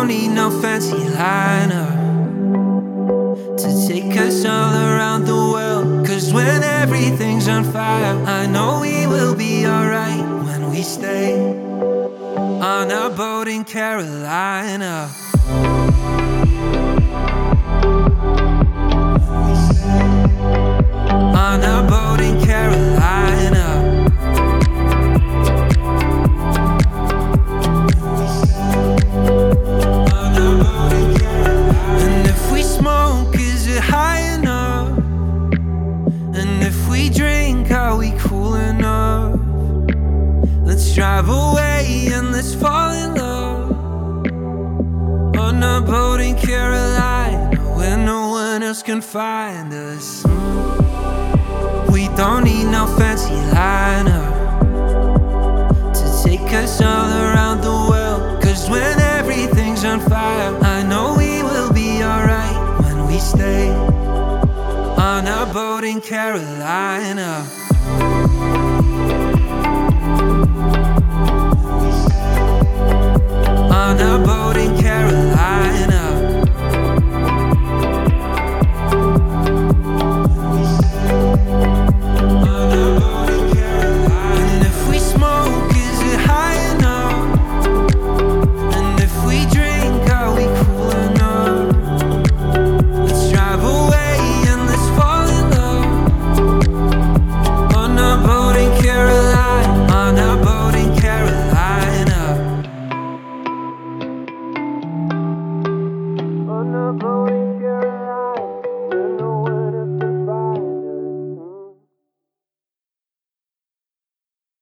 don't need no fancy liner to take us all around the world. Cause when everything's on fire, I know we will be alright when we stay on a boat in Carolina. On a boat in Carolina. On a boat in Carolina. And if we smoke, is it high enough? And if we drink, are we cool enough? Let's drive away and let's fall in love. On a boat in Carolina, where no one else can find us. We don't need no fancy liner to take us all around the world. Cause when everything's on fire, I know we will be alright when we stay on a boat in Carolina.